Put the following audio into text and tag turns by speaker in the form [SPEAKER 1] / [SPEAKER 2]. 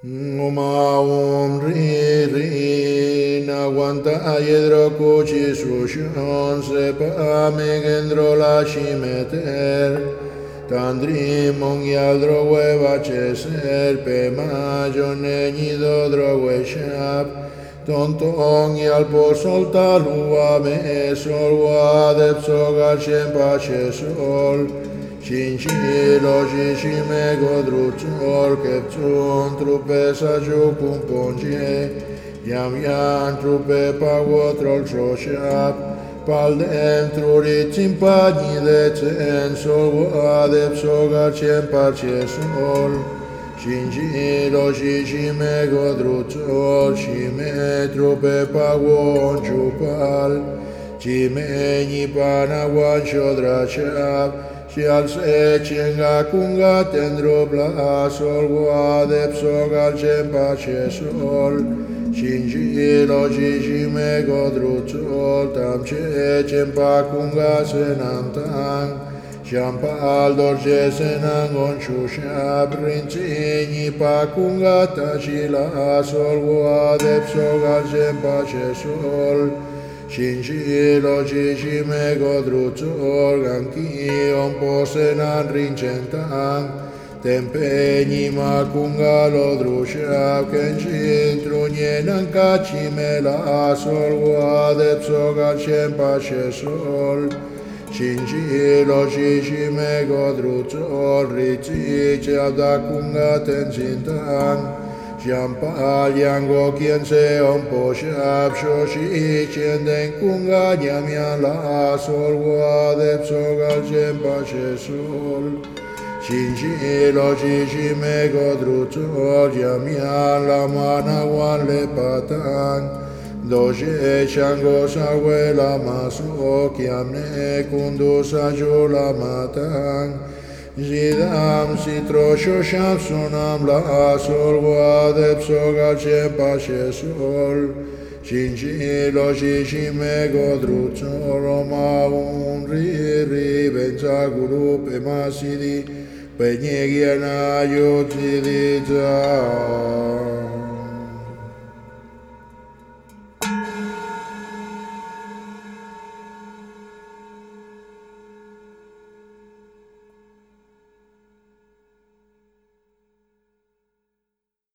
[SPEAKER 1] Uma ri ri na guanta yedro kuchi sushon se pa me gendro la shimeter tandri mongialdro hueva cheser pe mayo neñido drogue shap tonton y al posol lua me sol guadep soga shempa sol Cincilo cicime godruțor, chepțun trupe sa jucum pongie, iam trupe pagotrol șoșap, pal dentru rițim pagni de cen, sol adep sogar cem parce sol. Cincilo cicime godruțor, cime trupe pagon ciupal, cimeni panaguan șodraceap, și al secenga cunga tendro sol guadep sogal cempa sol cincilo cicime godruțol tam cempa cunga senamtang Șampal dorce senangon șușa prințini pa cunga tacila sol guadep sogal cempa sol Cincilo cicime godruțor, ganchion posenan rincentan, tempeni macungalo drușeau, că-n cintru nienan cacime la sol, guadep sogal cempa sol. Cincilo cicime godruțor, rițice au da cunga tenzintan, Șampaliango quien se ompoșap șoși cenden cunga niamia la sol guadep sogal cempa sol Cincilo cicime godruțor niamia la managuan le patan Doce chango saguela maso chiamne condusa la matan Zidam citro șoșam sunam la sol guadep sogal cempa sol Cincilo cicime godruțor Roma ri benza guru pe masidi pe nieghiena iuțidita